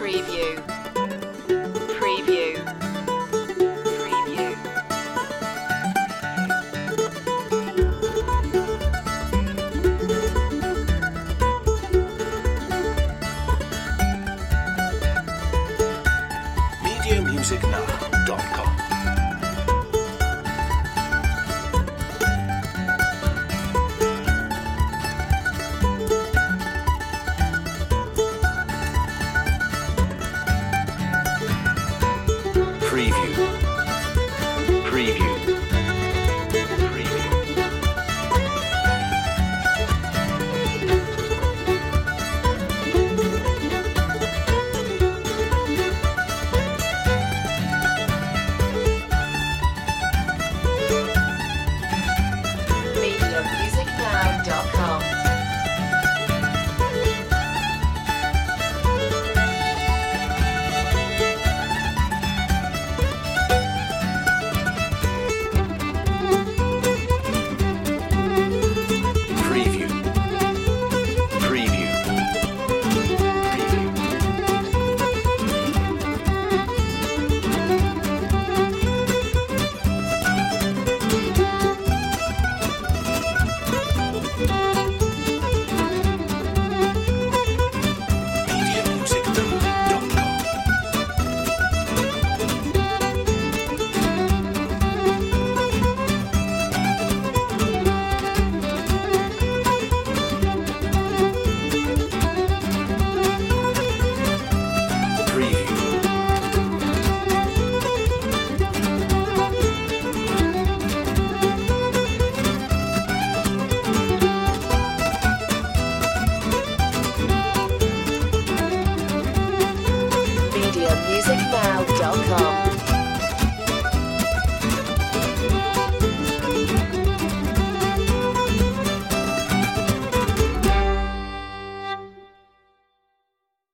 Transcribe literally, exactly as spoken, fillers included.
Preview. Preview. Preview. media music now dot com. Preview. Preview. Preview. media music now dot com. Preview. Preview. Preview. media music now dot com. Preview. media music now dot com.